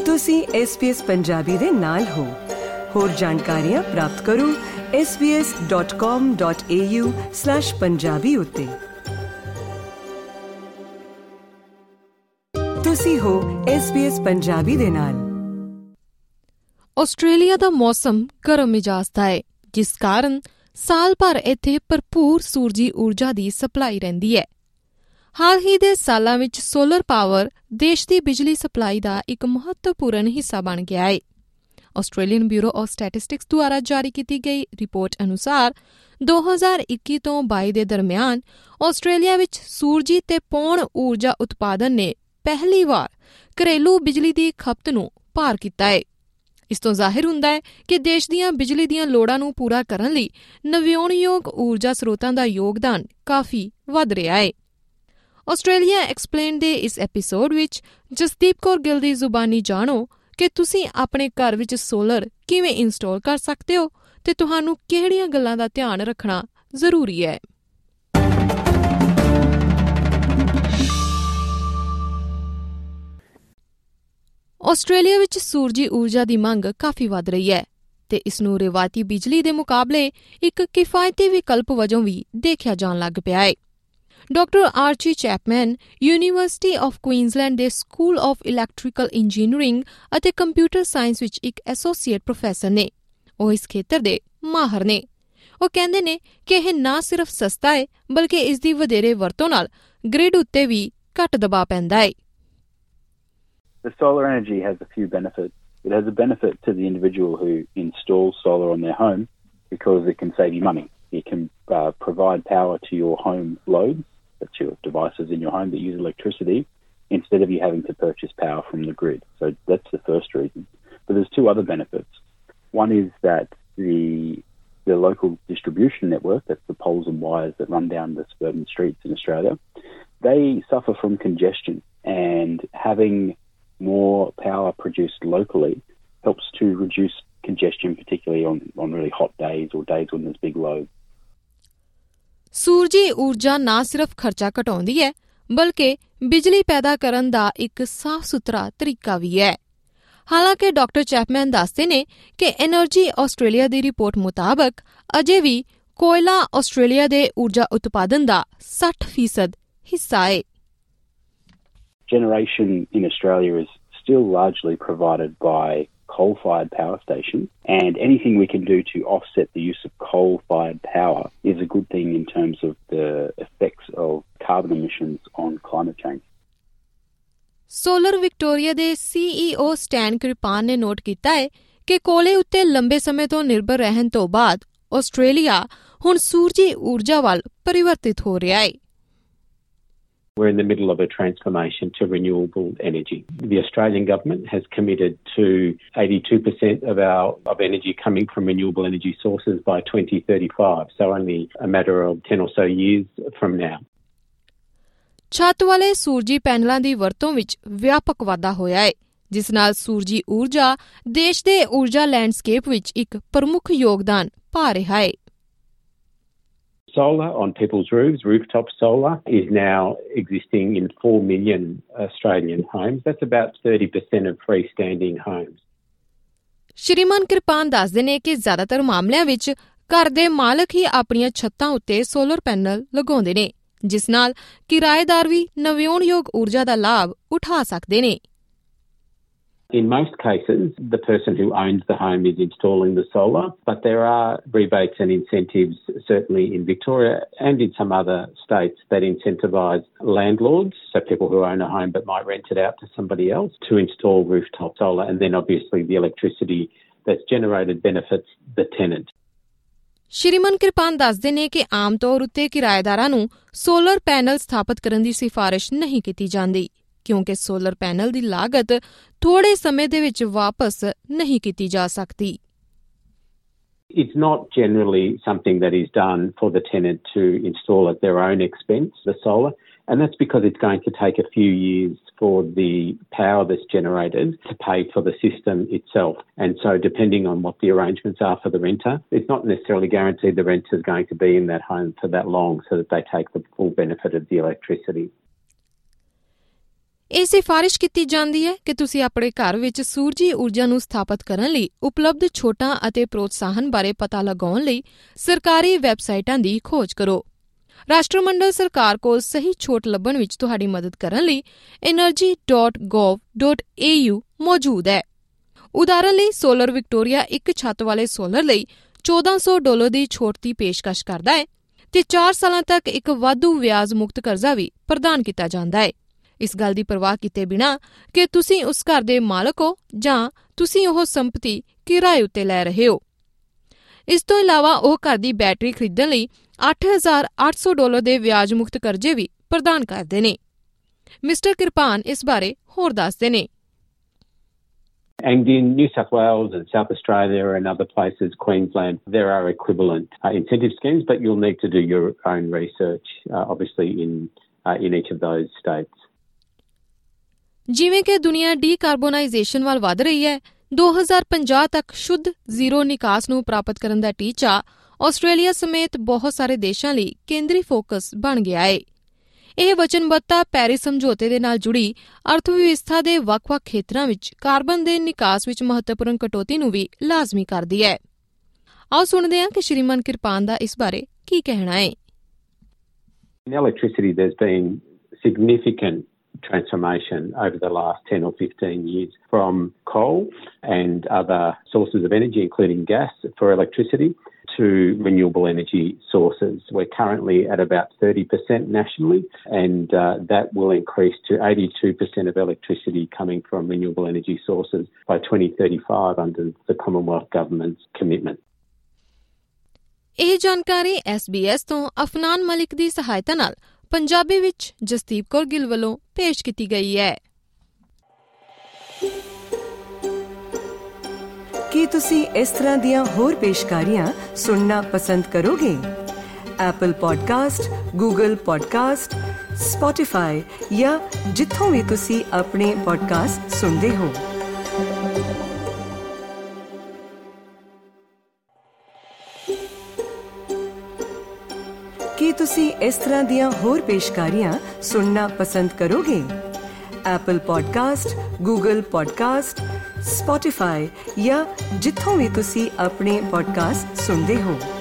ਤੁਸੀਂ SBS ਪੰਜਾਬੀ ਦੇ ਨਾਲ ਹੋ। ਹੋਰ ਜਾਣਕਾਰੀਆਂ ਪ੍ਰਾਪਤ ਕਰੋ sbs.com.au/punjabi ਉੱਤੇ। ਤੁਸੀਂ ਹੋ SBS ਪੰਜਾਬੀ ਦੇ ਨਾਲ। ਆਸਟ੍ਰੇਲੀਆ ਦਾ ਮੌਸਮ ਗਰਮ ਮਿਜਾਜ਼ ਦਾ ਹੈ, ਜਿਸ ਕਾਰਨ ਸਾਲ ਭਰ ਇੱਥੇ ਭਰਪੂਰ ਸੂਰਜੀ ਊਰਜਾ ਦੀ ਸਪਲਾਈ ਰਹਿੰਦੀ ਹੈ। ਹਾਲ ਹੀ ਦੇ ਸਾਲਾਂ ਵਿੱਚ ਸੋਲਰ ਪਾਵਰ ਦੇਸ਼ ਦੀ ਬਿਜਲੀ ਸਪਲਾਈ ਦਾ ਇੱਕ ਮਹੱਤਵਪੂਰਨ ਹਿੱਸਾ ਬਣ ਗਿਆ ਹੈ। ਆਸਟ੍ਰੇਲੀਅਨ ਬਿਊਰੋ ਆਫ ਸਟੈਟਿਸਟਿਕਸ ਦੁਆਰਾ ਜਾਰੀ ਕੀਤੀ ਗਈ ਰਿਪੋਰਟ ਅਨੁਸਾਰ 2021 ਤੋਂ 22 ਦੇ ਦਰਮਿਆਨ ਆਸਟ੍ਰੇਲੀਆ ਵਿੱਚ ਸੂਰਜੀ ਤੇ ਪੌਣ ਊਰਜਾ ਉਤਪਾਦਨ ਨੇ ਪਹਿਲੀ ਵਾਰ ਘਰੇਲੂ ਬਿਜਲੀ ਦੀ ਖਪਤ ਨੂੰ ਪਾਰ ਕੀਤਾ ਹੈ। ਇਸ ਤੋਂ ਜ਼ਾਹਿਰ ਹੁੰਦਾ ਹੈ ਕਿ ਦੇਸ਼ ਦੀਆਂ ਬਿਜਲੀ ਦੀਆਂ ਲੋੜਾਂ ਨੂੰ ਪੂਰਾ ਕਰਨ ਲਈ ਨਵਿਆਉਣਯੋਗ ਊਰਜਾ ਸਰੋਤਾਂ ਦਾ ਯੋਗਦਾਨ ਕਾਫੀ ਵਧ ਰਿਹਾ ਹੈ। ਆਸਟ੍ਰੇਲੀਆ ਐਕਸਪਲੇਨ ਦੇ ਇਸ ਐਪੀਸੋਡ ਵਿੱਚ ਜਸਦੀਪ ਕੌਰ ਗਿੱਲ ਦੀ ਜ਼ੁਬਾਨੀ ਜਾਣੋ ਕਿ ਤੁਸੀਂ ਆਪਣੇ ਘਰ ਵਿੱਚ ਸੋਲਰ ਕਿਵੇਂ ਇੰਸਟਾਲ ਕਰ ਸਕਦੇ ਹੋ ਤੇ ਤੁਹਾਨੂੰ ਕਿਹੜੀਆਂ ਗੱਲਾਂ ਦਾ ਧਿਆਨ ਰੱਖਣਾ ਜ਼ਰੂਰੀ ਹੈ। ਆਸਟ੍ਰੇਲੀਆ ਵਿੱਚ ਸੂਰਜੀ ਊਰਜਾ ਦੀ ਮੰਗ ਕਾਫੀ ਵੱਧ ਰਹੀ ਹੈ ਤੇ ਇਸ ਨੂੰ ਰਿਵਾਇਤੀ ਬਿਜਲੀ ਦੇ ਮੁਕਾਬਲੇ ਇੱਕ ਕਿਫਾਇਤੀ ਵਿਕਲਪ ਵਜੋਂ ਵੀ ਦੇਖਿਆ ਜਾਣ ਲੱਗ ਪਿਆ ਹੈ। Doctor Archie Chapman university of Queensland ਦੇ ਸਕੂਲ ਆਫ ਇਲੈਕਟ੍ਰੀਕਲ ਇੰਜੀਨੀਅਰਿੰਗ ਅਤੇ ਕੰਪਿਊਟਰ ਸਾਇੰਸ ਵਿੱਚ ਇੱਕ ਐਸੋਸੀਏਟ ਪ੍ਰੋਫੈਸਰ ਨੇ। ਉਹ ਇਸ ਖੇਤਰ ਦੇ ਮਾਹਰ ਨੇ। ਉਹ ਕਹਿੰਦੇ ਨੇ ਕਿ ਇਹ ਨਾ ਸਿਰਫ ਸਸਤਾ ਹੈ ਬਲਕਿ ਇਸ ਦੀ ਵਧੇਰੇ ਵਰਤੋਂ ਨਾਲ ਗ੍ਰਿਡ ਉੱਤੇ ਵੀ ਘੱਟ ਦਬਾਅ ਪੈਂਦਾ ਹੈ। The solar energy has a few benefits. It has a benefit to the individual who installs solar on their home because it can save you money. It can provide power to your home loads, that's your devices in your home that use electricity, instead of you having to purchase power from the grid. So that's the first reason. But there's two other benefits. One is that the local distribution network, that's the poles and wires that run down the suburban streets in Australia, they suffer from congestion, and having more power produced locally helps to reduce congestion, particularly on really hot days or days when there's big loads. ਸੂਰਜੀ ਊਰਜਾ ਨਾ ਸਿਰਫ ਖਰਚਾ ਘਟਾਉਂਦੀ ਹੈ ਬਲਕਿ ਬਿਜਲੀ ਪੈਦਾ ਕਰਨ ਦਾ ਇੱਕ ਸਾਫ਼-ਸੁਥਰਾ ਤਰੀਕਾ ਵੀ ਹੈ। ਹਾਲਾਂਕਿ ਡਾਕਟਰ ਚੈਪਮੈਨ ਦੱਸਦੇ ਨੇ ਕਿ ਐਨਰਜੀ ਆਸਟ੍ਰੇਲੀਆ ਦੀ ਰਿਪੋਰਟ ਮੁਤਾਬਕ ਅਜੇ ਵੀ ਕੋਇਲਾ ਆਸਟ੍ਰੇਲੀਆ ਦੇ ਊਰਜਾ ਉਤਪਾਦਨ ਦਾ 60% ਹਿੱਸਾ ਹੈ। Generation in Australia is still largely provided by coal-fired power stations, and anything we can do to offset the use of coal-fired power is a good thing in terms of the effects of carbon emissions on climate change. Solar Victoria ਦੇ CEO Stan Krpan ਨੇ note ਕੀਤਾ ਹੈ ਕਿ ਕੋਲੇ ਉੱਤੇ ਲੰਬੇ ਸਮੇਂ ਤੋਂ ਨਿਰਭਰ ਰਹਿਣ ਤੋਂ ਬਾਅਦ ਆਸਟ੍ਰੇਲੀਆ ਹੁਣ ਸੂਰਜੀ ਊਰਜਾ ਵੱਲ ਪਰਿਵਰਤਿਤ ਹੋ ਰਿਹਾ ਹੈ। We're in the middle of a transformation to renewable energy. The Australian government has committed to 82% of energy coming from renewable energy sources by 2035, so only a matter of 10 or so years from now. ਛੱਤ ਵਾਲੇ ਸੂਰਜੀ ਪੈਨਲਾਂ ਦੀ ਵਰਤੋਂ ਵਿੱਚ ਵਿਆਪਕ ਵਾਧਾ ਹੋਇਆ ਹੈ, ਜਿਸ ਨਾਲ ਸੂਰਜੀ ਊਰਜਾ ਦੇਸ਼ ਦੇ ਊਰਜਾ ਲੈਂਡਸਕੇਪ ਵਿੱਚ ਇੱਕ ਪ੍ਰਮੁੱਖ ਯੋਗਦਾਨ ਪਾ ਰਿਹਾ ਹੈ। Solar on people's roofs, rooftop solar, is now existing in 4 million Australian homes. That's about 30% of freestanding homes. ਸ਼੍ਰੀਮਾਨ ਕਿਰਪਾਨ ਦੱਸਦੇ ਨੇ ਕਿ ਜ਼ਿਆਦਾਤਰ ਮਾਮਲਿਆਂ ਵਿੱਚ ਘਰ ਦੇ ਮਾਲਕ ਹੀ ਆਪਣੀਆਂ ਛੱਤਾਂ ਉੱਤੇ ਸੋਲਰ ਪੈਨਲ ਲਗਾਉਂਦੇ ਨੇ, ਜਿਸ ਨਾਲ ਕਿਰਾਏਦਾਰ ਵੀ ਨਵਿਆਉਣਯੋਗ ਊਰਜਾ ਦਾ ਲਾਭ ਉਠਾ ਸਕਦੇ ਨੇ। In most cases, the person who owns the home is installing the solar, but there are rebates and incentives, certainly in Victoria and in some other states, that incentivise landlords, so people who own a home but might rent it out to somebody else, to install rooftop solar, and then obviously the electricity that's generated benefits the tenant. ਸ਼੍ਰੀਮਾਨ ਕਿਰਪਾਨ ਦੱਸਦੇ ਨੇ ਕਿ ਆਮ ਤੌਰ ਉੱਤੇ ਕਿਰਾਏਦਾਰਾਂ ਨੂੰ solar panel ਸਥਾਪਿਤ ਕਰਨ ਦੀ ਸਿਫਾਰਿਸ਼ ਨਹੀਂ ਕੀਤੀ ਜਾਂਦੀ, ਕਿਉਂਕਿ ਸੋਲਰ ਪੈਨਲ ਦੀ ਲਾਗਤ ਥੋੜੇ ਸਮੇਂ ਦੇ ਵਿੱਚ ਵਾਪਸ ਨਹੀਂ ਕੀਤੀ ਜਾ ਸਕਦੀ। It's not generally something that is done for the tenant to install at their own expense, the solar, and that's because it's going to take a few years for the power that's generated to pay for the system itself. And so depending on what the arrangements are for the renter, it's not necessarily guaranteed the renter is going to be in that home for that long so that they take the full benefit of the electricity. ਇਹ ਸਿਫਾਰਿਸ਼ ਕੀਤੀ ਜਾਂਦੀ ਹੈ ਕਿ ਤੁਸੀਂ ਆਪਣੇ ਘਰ ਵਿੱਚ ਸੂਰਜੀ ਊਰਜਾ ਨੂੰ ਸਥਾਪਿਤ ਕਰਨ ਲਈ ਉਪਲਬਧ ਛੋਟਾਂ ਅਤੇ ਪ੍ਰੋਤਸਾਹਨ ਬਾਰੇ ਪਤਾ ਲਗਾਉਣ ਲਈ ਸਰਕਾਰੀ ਵੈਬਸਾਈਟਾਂ ਦੀ ਖੋਜ ਕਰੋ। ਰਾਸ਼ਟਰਮੰਡਲ ਸਰਕਾਰ ਕੋਲ ਸਹੀ ਛੋਟ ਲੱਭਣ ਵਿੱਚ ਤੁਹਾਡੀ ਮਦਦ ਕਰਨ ਲਈ energy.gov.au ਮੌਜੂਦ ਹੈ। ਉਦਾਹਰਨ ਲਈ ਸੋਲਰ ਵਿਕਟੋਰੀਆ ਇੱਕ ਛੱਤ ਵਾਲੇ ਸੋਲਰ ਲਈ $1400 ਦੀ ਛੋਟ ਦੀ ਪੇਸ਼ਕਸ਼ ਕਰਦਾ ਹੈ ਤੇ 4 ਸਾਲਾਂ ਤੱਕ ਇੱਕ ਵਾਧੂ ਵਿਆਜ ਮੁਕਤ ਕਰਜ਼ਾ ਵੀ ਪ੍ਰਦਾਨ ਕੀਤਾ ਜਾਂਦਾ ਹੈ। ਇਸ ਗੱਲ ਦੀ ਪਰਵਾਹ ਕੀਤੇ ਬਿਨਾਂ ਕਿ ਤੁਸੀਂ ਉਸ ਘਰ ਦੇ ਮਾਲਕ ਹੋ ਜਾਂ ਤੁਸੀਂ ਉਹ ਸੰਪਤੀ ਕਿਰਾਏ ਉੱਤੇ ਲੈ ਰਹੇ ਹੋ। ਇਸ ਤੋਂ ਇਲਾਵਾ ਉਹ ਘਰ ਦੀ ਬੈਟਰੀ ਖਰੀਦਣ ਲਈ $8,800 ਦੇ ਵਿਆਜ ਮੁਕਤ ਕਰਜ਼ੇ ਵੀ ਪ੍ਰਦਾਨ ਕਰਦੇ ਨੇ। ਮਿਸਟਰ ਕਿਰਪਾਨ ਇਸ ਬਾਰੇ ਹੋਰ ਦੱਸਦੇ ਨੇ। And in New South Wales and South Australia and other places, Queensland, there are equivalent incentive schemes, but you'll need to do your own research, obviously, in each of those states. ਜਿਵੇਂ ਕਿ ਦੁਨੀਆ ਡੀਕਾਰਬੋਨਾਈਜੇਸ਼ਨ ਵੱਲ ਵਧ ਰਹੀ ਹੈ, 2050 ਤੱਕ ਸ਼ੁੱਧ zero ਨਿਕਾਸ ਨੂੰ ਪ੍ਰਾਪਤ ਕਰਨ ਦਾ ਟੀਚਾ ਆਸਟ੍ਰੇਲੀਆ ਸਮੇਤ ਬਹੁਤ ਸਾਰੇ ਦੇਸ਼ਾਂ ਲਈ ਕੇਂਦਰੀ ਫੋਕਸ ਬਣ ਗਿਆ ਹੈ। ਇਹ ਵਚਨਬੱਧਤਾ ਪੈਰਿਸ ਸਮਝੌਤੇ ਦੇ ਨਾਲ ਜੁੜੀ ਅਰਥ ਵਿਵਸਥਾ ਦੇ ਵੱਖ-ਵੱਖ ਖੇਤਰਾਂ ਵਿੱਚ ਕਾਰਬਨ ਦੇ ਨਿਕਾਸ ਵਿੱਚ ਮਹੱਤਵਪੂਰਨ ਕਟੌਤੀ ਨੂੰ ਵੀ ਲਾਜ਼ਮੀ ਕਰਦੀ ਹੈ। ਆਓ ਸੁਣਦੇ ਹਾਂ ਕਿ ਸ਼੍ਰੀਮਾਨ ਕਿਰਪਾਨ ਦਾ ਇਸ ਬਾਰੇ ਕੀ ਕਹਿਣਾ ਹੈ। In electricity, there's been significant transformation over the last 10 or 15 years from coal and other sources of energy, including gas for electricity, to renewable energy sources. We're currently at about 30% nationally, and that will increase to 82% of electricity coming from renewable energy sources by 2035 under the Commonwealth Government's commitment. ਇਹ ਜਾਣਕਾਰੀ SBS ਤੋਂ ਅਫਨਾਨ ਮਲਿਕ ਦੀ ਸਹਾਇਤਾ ਨਾਲ ਪੰਜਾਬੀ ਵਿੱਚ ਜਸਦੀਪ ਕੌਰ ਗਿੱਲ ਵੱਲੋਂ ਪੇਸ਼ ਕੀਤੀ ਗਈ ਹੈ। ਕੀ ਤੁਸੀਂ ਇਸ ਤਰ੍ਹਾਂ ਦੀਆਂ ਹੋਰ ਪੇਸ਼ਕਾਰੀਆਂ ਸੁਣਨਾ ਪਸੰਦ ਕਰੋਗੇ? Apple podcast, Google podcast, Spotify ਜਾਂ ਜਿੱਥੋਂ ਵੀ ਤੁਸੀਂ ਆਪਣੇ ਪੋਡਕਾਸਟ ਸੁਣਦੇ ਹੋ। ਕੀ ਤੁਸੀਂ ਇਸ ਤਰ੍ਹਾਂ ਦੀਆਂ ਹੋਰ ਪੇਸ਼ਕਾਰੀਆਂ ਸੁਣਨਾ ਪਸੰਦ ਕਰੋਗੇ? Apple podcast, Google podcast, Spotify ਜਾਂ ਜਿੱਥੋਂ ਵੀ ਤੁਸੀਂ ਆਪਣੇ ਪੋਡਕਾਸਟ ਸੁਣਦੇ ਹੋ।